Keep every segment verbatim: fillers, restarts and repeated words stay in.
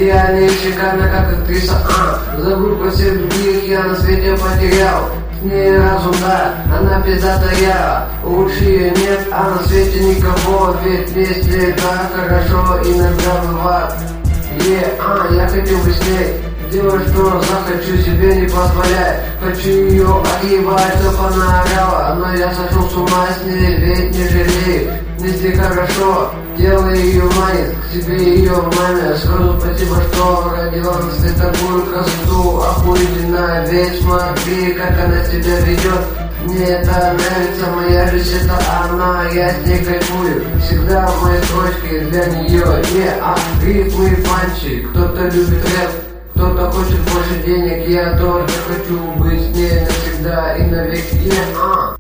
идеальная и шикарная, как актриса, а забыл про всех других, я на свете потерял. С ней разум, да, она пиздатая, лучше ее нет, а на свете никого. Ведь вместе так хорошо иногда бывает. Е, а, я хотел бы с ней делать, что захочу, себе не позволяй. Хочу ее огибать, чтоб она орала, но я сошел с ума с ней, ведь не жалею. Вместе хорошо, делай ее манит, к себе ее маме. Скажу спасибо, что родила на свет такую красоту охуительная. Ведь смотри, как она себя ведет. Мне это нравится, моя жизнь это она, я с ней кайфую. Всегда в моей строчке для нее не а рифмы и панчи. Кто-то любит рэп, кто-то хочет больше денег, я тоже хочу быть с ней навсегда и навеки. Не а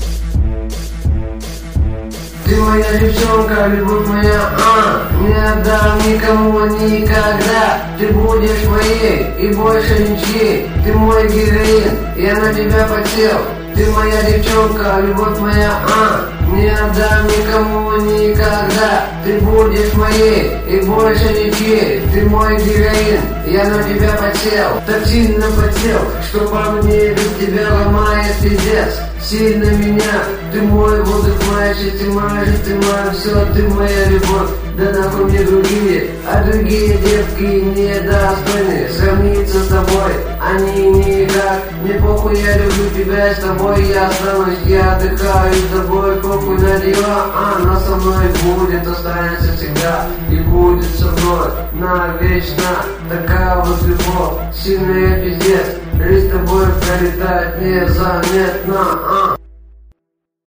Ты моя девчонка, любовь моя, а не отдам никому никогда. Ты будешь моей и больше ничьей. Ты мой героин, я на тебя подсел. Ты моя девчонка, любовь моя, а не отдам никому никогда. Ты будешь моей и больше ничьей. Ты мой героин, я на тебя подсел. Так сильно подсел, что по мне без тебя ломает пиздец. Сильно меня, ты мой воздух, моя счастье, моя жизнь, ты моя все, ты моя любовь. Да нахуй мне другие, а другие девки недостойны сравниться с тобой. Они никак, мне похуй, я люблю тебя, с тобой я останусь, я отдыхаю с тобой, похуй на дела, а она со мной будет, останется всегда и будет со мной навечно. Такая вот любовь, сильная пиздец, жизнь с тобой пролетает незаметно, а